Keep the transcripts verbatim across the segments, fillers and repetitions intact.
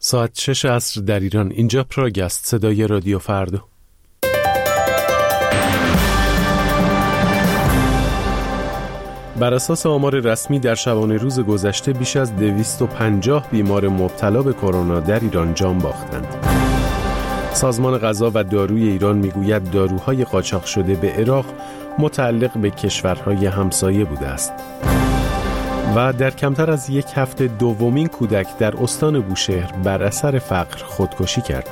ساعت شش عصر در ایران. اینجا پراگ است، صدای رادیو فردا. بر اساس آمار رسمی در شبانه روز گذشته بیش از دویست و پنجاه بیمار مبتلا به کرونا در ایران جان باختند. سازمان غذا و داروی ایران میگوید داروهای قاچاق شده به عراق متعلق به کشورهای همسایه بوده است. و در کمتر از یک هفته دومین کودک در استان بوشهر بر اثر فقر خودکشی کرد.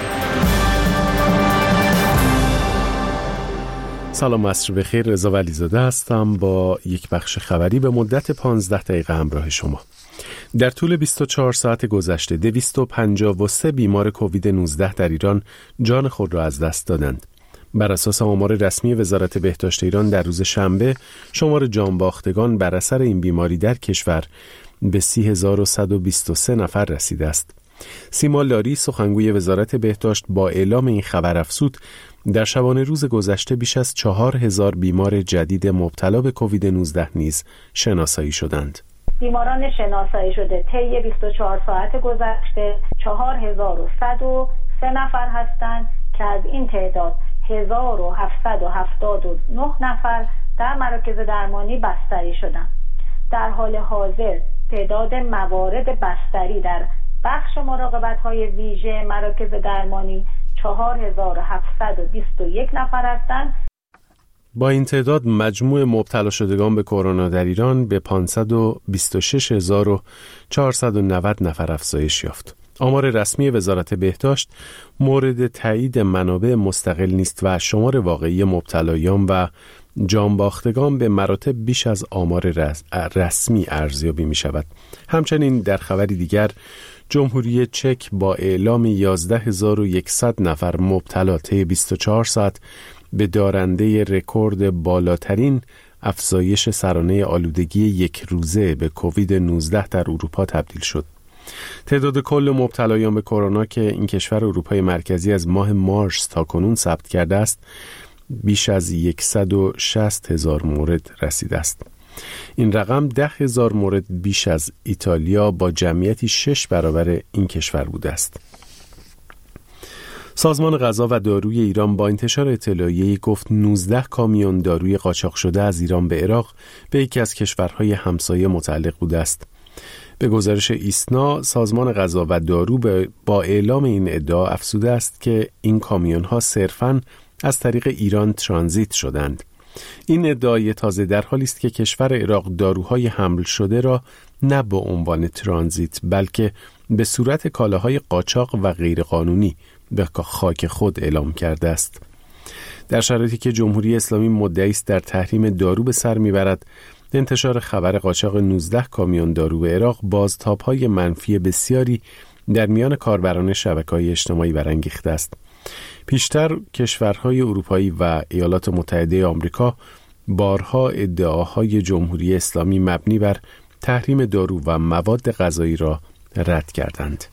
سلام، عصر بخیر. رضا ولیزاده هستم با یک بخش خبری به مدت پانزده دقیقه همراه شما. در طول بیست و چهار ساعت گذشته دویست و پنجاه و سه بیمار کووید نوزده در ایران جان خود را از دست دادند. بر اساس آمار رسمی وزارت بهداشت ایران در روز شنبه شمار جانباختگان بر اثر این بیماری در کشور به سی هزار و صد و بیست و سه نفر رسیده است. سیما لاری سخنگوی وزارت بهداشت با اعلام این خبر افزود در شبانه روز گذشته بیش از چهار هزار بیمار جدید مبتلا به کووید نوزده نیز شناسایی شدند. بیماران شناسایی شده طی بیست و چهار ساعت گذشته چهار هزار و صد و سه نفر هستند که از این تعداد هزار و هفتصد و هفتاد و نه نفر در مراکز درمانی بستری شدند. در حال حاضر تعداد موارد بستری در بخش مراقبت‌های ویژه مراکز درمانی چهار هزار و هفتصد و بیست و یک نفر هستند. با این تعداد مجموع مبتلا شدگان به کرونا در ایران به پانصد و بیست و شش هزار و چهارصد و نود نفر افزایش یافت. آمار رسمی وزارت بهداشت مورد تایید منابع مستقل نیست و شمار واقعی مبتلایان و جانباختگان به مراتب بیش از آمار رسمی ارزیابی می شود. همچنین در خبری دیگر جمهوری چک با اعلام یازده هزار و صد نفر مبتلا طی بیست و چهار ساعت به دارنده رکورد بالاترین افزایش سرانه آلودگی یک روزه به کووید نوزده در اروپا تبدیل شد. تعداد کل مبتلایان به کرونا که این کشور اروپای مرکزی از ماه مارس تا کنون ثبت کرده است بیش از صد و شصت هزار مورد رسیده است. این رقم ده هزار مورد بیش از ایتالیا با جمعیتی شش برابر این کشور بوده است. سازمان غذا و داروی ایران با انتشار اطلاعیه‌ای گفت نوزده کامیون داروی قاچاق شده از ایران به عراق به یکی از کشورهای همسایه متعلق بوده است. به گزارش ایسنا، سازمان غذا و دارو با اعلام این ادعا افزوده است که این کامیون‌ها صرفاً از طریق ایران ترانزیت شدند. این ادعای تازه در حالی است که کشور عراق داروهای حمل شده را نه به عنوان ترانزیت بلکه به صورت کالاهای قاچاق و غیرقانونی به خاک خود اعلام کرده است. در شرایطی که جمهوری اسلامی مدعی است در تحریم دارو به سر میبرد، انتشار خبر قاچاق نوزده کامیون دارو به عراق بازتاب‌های منفی بسیاری در میان کاربران شبکه‌های اجتماعی برانگیخته است. پیشتر کشورهای اروپایی و ایالات متحده آمریکا بارها ادعاهای جمهوری اسلامی مبنی بر تحریم دارو و مواد غذایی را رد کردند.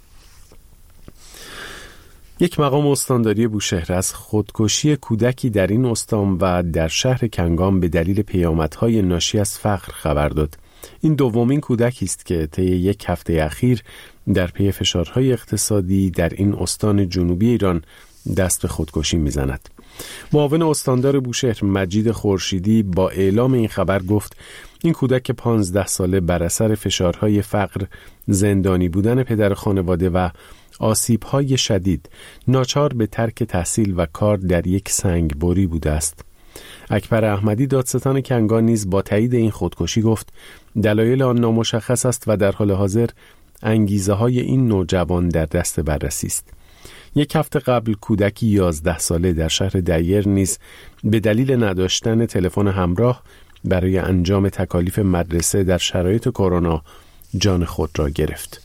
یک مقام استانداری بوشهر از خودکشی کودکی در این استان و در شهر کنگام به دلیل پیامدهای ناشی از فقر خبر داد. این دومین کودکی است که طی یک هفته اخیر در پی فشارهای اقتصادی در این استان جنوبی ایران دست به خودکشی میزند. معاون استاندار بوشهر مجید خورشیدی با اعلام این خبر گفت این کودک پانزده ساله بر اثر فشارهای فقر، زندانی بودن پدر خانواده و آسیب‌های شدید ناچار به ترک تحصیل و کار در یک سنگبری بوده است. اکبر احمدی دادستان کنگان نیز با تایید این خودکشی گفت دلایل آن نامشخص است و در حال حاضر انگیزه‌های این نوجوان در دست بررسی است. یک هفته قبل کودکی یازده ساله در شهر دیر نیز به دلیل نداشتن تلفن همراه برای انجام تکالیف مدرسه در شرایط کرونا جان خود را گرفت.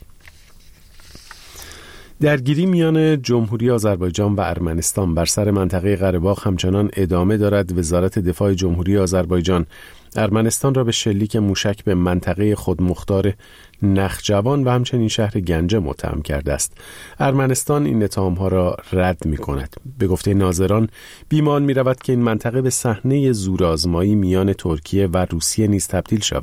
درگیری میان جمهوری آذربایجان و ارمنستان بر سر منطقه قره‌باغ همچنان ادامه دارد. وزارت دفاع جمهوری آذربایجان ارمنستان را به شلیک موشک به منطقه خودمختار نخجوان و همچنین شهر گنجه متهم کرده است. ارمنستان این اتهام‌ها را رد می‌کند. به گفته ناظران بیمان می‌رود که این منطقه به صحنه زورآزمایی میان ترکیه و روسیه نیز تبدیل شود.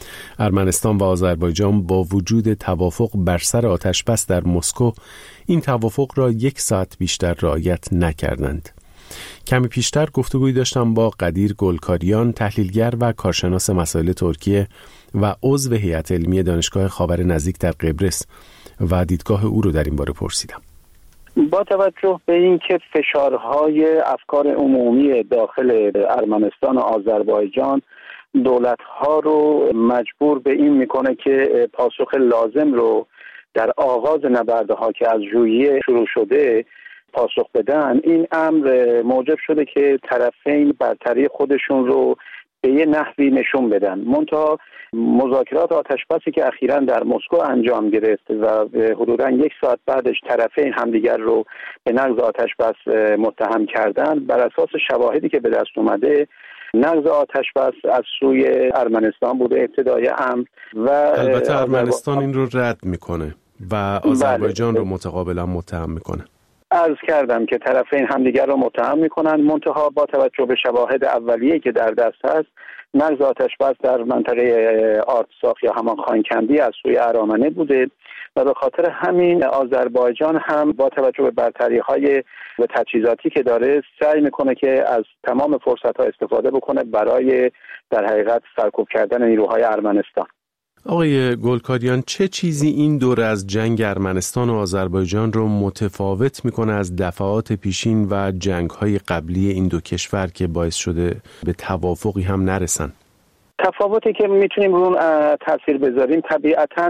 ارمنستان و آذربایجان با وجود توافق بر سر آتشبس در مسکو این توافق را یک ساعت بیشتر رعایت نکردند. کمی پیشتر گفتگویی داشتم با قدیر گلکاریان، تحلیلگر و کارشناس مسائل ترکیه و عضو هیئت علمی دانشگاه خاور نزدیک در قبرس و دیدگاه او رو در این باره پرسیدم. با توجه به اینکه فشارهای افکار عمومی داخل ارمنستان و آذربایجان دولت‌ها رو مجبور به این میکنه که پاسخ لازم رو در آغاز نبردها که از ژوئیه شروع شده پاسخ بدن، این امر موجب شده که طرفین برتری خودشون رو به یه نحوی نشون بدن. منتها مذاکرات آتشبسی که اخیراً در مسکو انجام گرفت و حدوداً یک ساعت بعدش طرفین همدیگر رو به نقض آتشبس متهم کردن، بر اساس شواهدی که به دست اومده نقض آتشبس از سوی ارمنستان بوده ابتدای امر و البته ارمنستان این رو رد میکنه و آذربایجان بله. رو متقابلا متهم میکنه. عرض کردم که طرفین همدیگر رو متهم میکنن، منتها با توجه به شواهد اولیه‌ای که در دست هست نقض آتشبس در منطقه آرتساخ یا همان خانکندی از سوی ارامنه بوده و به خاطر همین آذربایجان هم با توجه به برتری‌های و تجهیزاتی که داره سعی میکنه که از تمام فرصت‌ها استفاده بکنه برای در حقیقت سرکوب کردن نیروهای ارمنستان. آقای گلکاریان، چه چیزی این دور از جنگ ارمنستان و آذربایجان رو متفاوت میکنه از دفعات پیشین و جنگ‌های قبلی این دو کشور که باعث شده به توافقی هم نرسن؟ تفاوتی که میتونیم رو اون تاثیر بذاریم طبیعتاً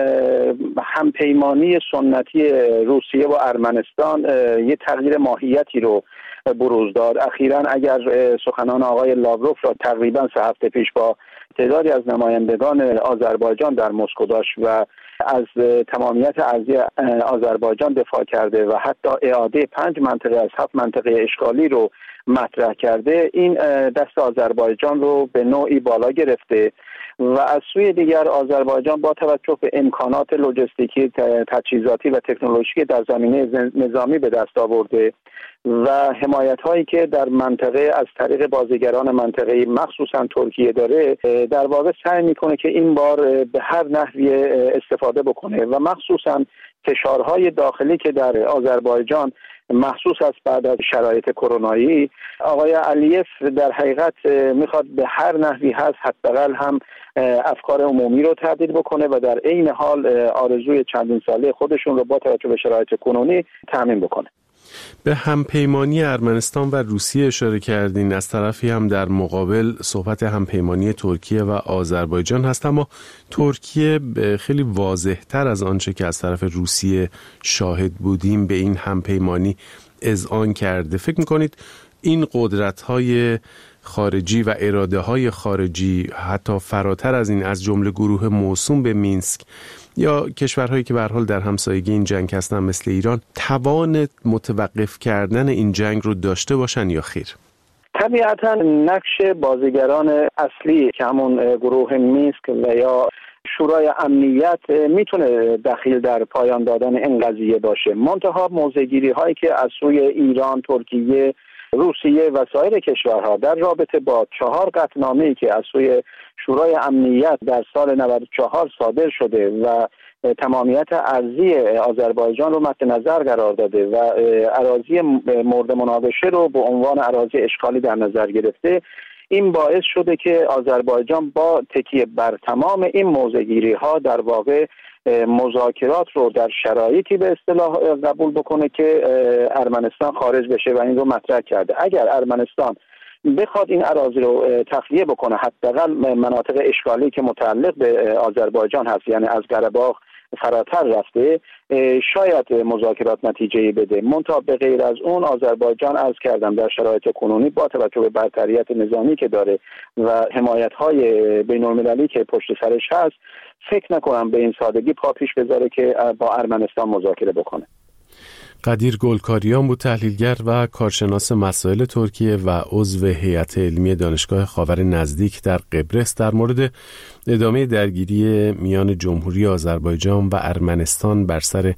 همپیمانی سنتی روسیه و ارمنستان یه تغییر ماهیتی رو بروز داد. اخیراً اگر سخنان آقای لاوروف را تقریباً سه هفته پیش با تعدادی از نمایندگان آذربایجان در مسکو داشت و از تمامیت ارضی آذربایجان دفاع کرده و حتی اعاده پنج منطقه از هفت منطقه اشغالی رو مطرح کرده، این دست آذربایجان رو به نوعی بالا گرفته و از سوی دیگر آذربایجان با توجه به امکانات لوجستیکی، تجهیزاتی و تکنولوژیکی در زمینه نظامی به دست آورده و حمایت هایی که در منطقه از طریق بازیگران منطقه‌ای مخصوصا ترکیه داره، در واقع سعی میکنه که این بار به هر نحوی استفاده بکنه و مخصوصا فشارهای داخلی که در آذربایجان محسوس است بعد از شرایط کرونایی، آقای علیف در حقیقت میخواد به هر نحوی هست حداقل هم افکار عمومی رو تعدیل بکنه و در عین حال آرزوی چندین ساله خودشون رو با توجه به شرایط کنونی تامین بکنه. به همپیمانی ارمنستان و روسیه اشاره کردین، از طرفی هم در مقابل صحبت همپیمانی ترکیه و آذربایجان هست، اما ترکیه خیلی واضح‌تر از آنچه که از طرف روسیه شاهد بودیم به این همپیمانی اذعان کرده. فکر می‌کنید این قدرت‌های خارجی و اراده‌های خارجی حتی فراتر از این، از جمله گروه موسوم به مینسک یا کشورهایی که به هر حال در همسایگی این جنگ هستن مثل ایران، توان متوقف کردن این جنگ رو داشته باشن یا خیر؟ طبیعتا نقش بازیگران اصلی که همون گروه مینسک و یا شورای امنیت میتونه دخیل در پایان دادن این قضیه باشه، منتها موضع‌گیری هایی که از سوی ایران، ترکیه، روسیه و سایر کشورها در رابطه با چهار قطعنامه‌ای که از سوی شورای امنیت در سال نود و چهار صادر شده و تمامیت ارضی آذربایجان رو مد نظر قرار داده و اراضی مورد مناقشه رو به عنوان اراضی اشغالی در نظر گرفته، این باعث شده که آذربایجان با تکیه بر تمام این موضع‌گیری ها در واقع مذاکرات رو در شرایطی به اصطلاح قبول بکنه که ارمنستان خارج بشه و این رو مطرح کرده. اگر ارمنستان بخواد این اراضی رو تخلیه بکنه، حداقل مناطق اشغالی که متعلق به آذربایجان هست، یعنی از قره‌باغ فراتر رفته، شاید مذاکرات نتیجه‌ای بده. منتها به غیر از اون آذربایجان عرض کردم در شرایط کنونی با توجه به برتریت نظامی که داره و حمایت‌های بین‌المللی که پشت سرش هست، فکر نکنم به این سادگی پا پیش بذاره که با ارمنستان مذاکره بکنه. قدیر گلکاریان بود، تحلیلگر و کارشناس مسائل ترکیه و عضو هیئت علمی دانشگاه خاور نزدیک در قبرس، در مورد ادامه درگیری میان جمهوری آذربایجان و ارمنستان بر سر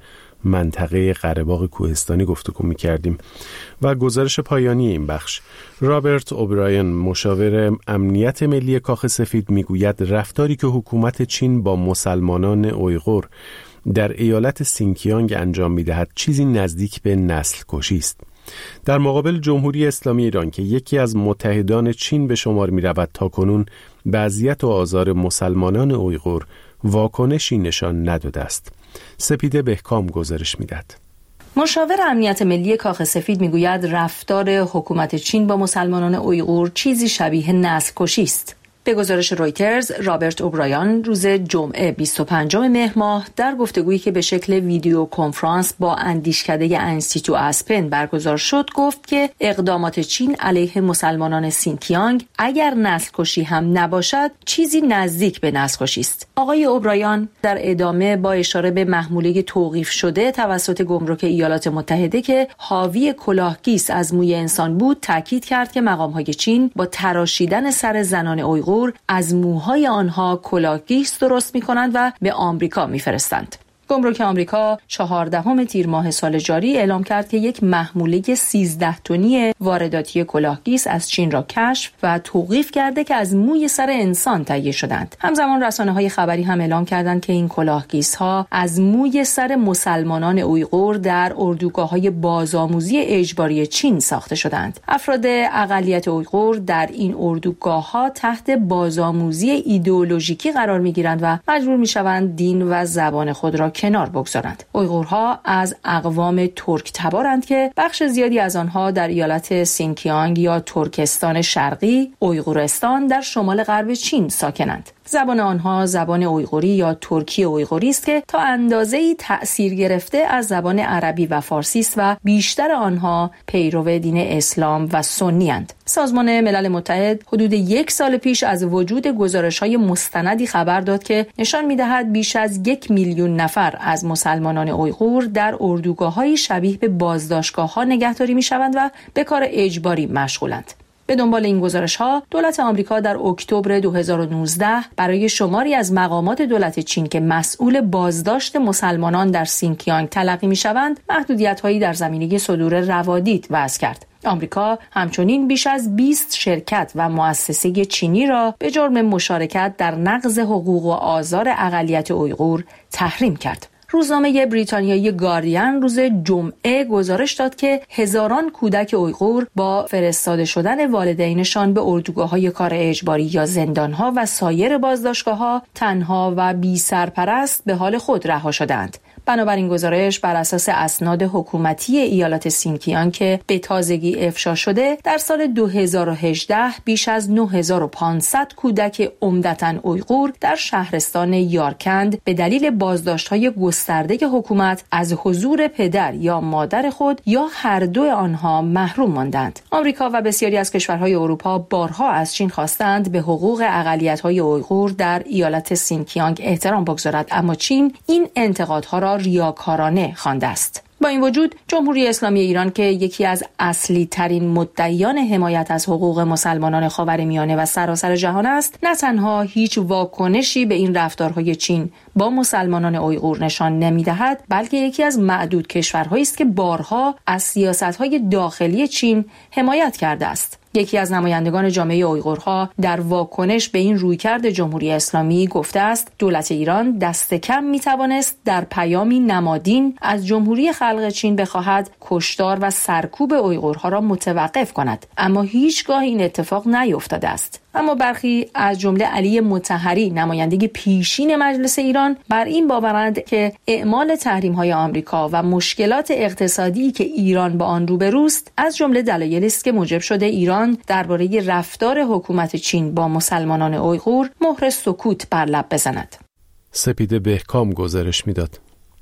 منطقه قره‌باغ کوهستانی گفتگو می‌کردیم. و گزارش پایانی این بخش: رابرت اوبراین، مشاور امنیت ملی کاخ سفید، میگوید رفتاری که حکومت چین با مسلمانان اویغور در ایالت سینکیانگ انجام می‌دهد چیزی نزدیک به نسل کشی است. در مقابل جمهوری اسلامی ایران که یکی از متحدان چین به شمار می‌رود، تاکنون به اذیت و آزار مسلمانان اویغور واکنشی نشان نداده است. سپیده بهکام گزارش می‌دهد. مشاور امنیت ملی کاخ سفید میگوید رفتار حکومت چین با مسلمانان اویغور چیزی شبیه نسل کشی است. به گزارش رویترز، رابرت اوبرایان روز جمعه بیست و پنجم مهر ماه در گفتگویی که به شکل ویدیو کنفرانس با اندیشکده انستیتو اسپن برگزار شد گفت که اقدامات چین علیه مسلمانان سینکیانگ اگر نسل کشی هم نباشد چیزی نزدیک به نسل کشی است. آقای اوبرایان در ادامه با اشاره به محموله توقیف شده توسط گمرک ایالات متحده که حاوی کلاهگیس از موی انسان بود تاکید کرد که مقام‌های چین با تراشیدن سر زنان اویغور از موهای آنها کلاهگیس درست می‌کنند و به آمریکا می‌فرستند. گمرک آمریکا چهاردهم تیر ماه سال جاری اعلام کرد که یک محموله سیزده تنی وارداتی کلاهگیس از چین را کشف و توقیف کرده که از موی سر انسان تهیه شدند. همزمان رسانه‌های خبری هم اعلام کردند که این کلاهگیس‌ها از موی سر مسلمانان اویغور در اردوگاه‌های بازآموزی اجباری چین ساخته شدند. افراد اقلیت اویغور در این اردوگاه‌ها تحت بازآموزی ایدئولوژیکی قرار می‌گیرند و مجبور می‌شوند دین و زبان خود را کنار بگذارند. اویغورها از اقوام ترک تبارند که بخش زیادی از آنها در ایالت سینکیانگ یا ترکستان شرقی، اویغورستان در شمال غرب چین ساکنند. زبان آنها زبان اویغوری یا ترکی اویغوری است که تا اندازه‌ای تأثیر گرفته از زبان عربی و فارسی است و بیشتر آنها پیرو دین اسلام و سنی اند. سازمان ملل متحد حدود یک سال پیش از وجود گزارش‌های مستندی خبر داد که نشان می‌دهد بیش از یک میلیون نفر از مسلمانان اویغور در اردوگاه‌های شبیه به بازداشتگاه‌ها نگهداری می‌شوند و به کار اجباری مشغولند. به دنبال این گزارش‌ها، دولت آمریکا در اکتبر دو هزار و نوزده برای شماری از مقامات دولت چین که مسئول بازداشت مسلمانان در سینکیانگ تلقی می‌شوند، محدودیت‌هایی در زمینه صدور روادید وضع کرد. آمریکا همچنین بیش از بیست شرکت و مؤسسه چینی را به جرم مشارکت در نقض حقوق و آزار اقلیت اویغور تحریم کرد. روزنامه بریتانیایی گاردین روز جمعه گزارش داد که هزاران کودک اویغور با فرستاده شدن والدینشان به اردوگاه‌های کار اجباری یا زندان‌ها و سایر بازداشتگاه‌ها تنها و بی سرپرست به حال خود رها شدند. بنابراین گزارش بر اساس اسناد حکومتی ایالات سینکیانگ که به تازگی افشا شده، در سال دو هزار و هجده بیش از نه هزار و پانصد کودک عمدتاً اویغور در شهرستان یارکند به دلیل بازداشت‌های گسترده حکومت از حضور پدر یا مادر خود یا هر دو آنها محروم ماندند. آمریکا و بسیاری از کشورهای اروپا بارها از چین خواستند به حقوق اقلیت‌های اویغور در ایالت سینکیانگ احترام بگذارد، اما چین این انتقادها را ریاکارانه خوانده است. با این وجود جمهوری اسلامی ایران که یکی از اصلی ترین مدعیان حمایت از حقوق مسلمانان خاورمیانه و سراسر جهان است، نه تنها هیچ واکنشی به این رفتارهای چین با مسلمانان اویغور نشان نمی‌دهد، بلکه یکی از معدود کشورهایی است که بارها از سیاست‌های داخلی چین حمایت کرده است. یکی از نمایندگان جامعه اویغورها در واکنش به این رویکرد جمهوری اسلامی گفته است دولت ایران دست کم میتوانست در پیامی نمادین از جمهوری خلق چین بخواهد کشتار و سرکوب اویغورها را متوقف کند، اما هیچگاه این اتفاق نیفتاده است. اما برخی از جمله علی مطهری نماینده پیشین مجلس ایران بر این باورند که اعمال تحریم‌های آمریکا و مشکلات اقتصادی که ایران با آن روبروست از جمله دلایلی است که موجب شده ایران درباره رفتار حکومت چین با مسلمانان اویغور مهر سکوت بر لب بزند. سپیده بهکام گزارش میداد.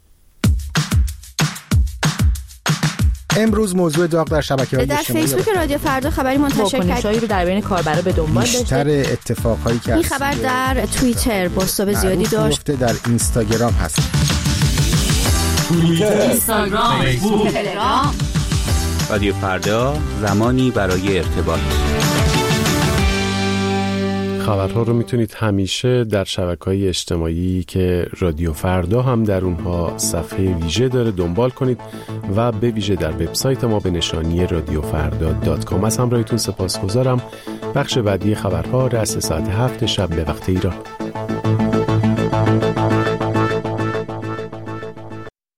امروز موضوع داغ در شبکه‌های اجتماعی در فیسبوک رادیو فردا خبری منتشر کرد واکنش‌هایی رو در بین کاربرا به دنبال داشته. بیشتر اتفاقهایی که این خبر در توییتر بازتاب زیادی داشت، در اینستاگرام هست. توییتر، اینستاگرام، فیسبوک، تلگرام. رادیو فردا، زمانی برای ارتباط. خبرها رو میتونید همیشه در شبکه‌های اجتماعی که رادیو فردا هم در اونها صفحه ویژه داره دنبال کنید و به ویژه در وبسایت ما به نشانی رادیو فردا دات کام. از همراهیتون سپاسگزارم. بخش بعدی خبرها رأس ساعت هفت شب به وقت ایران.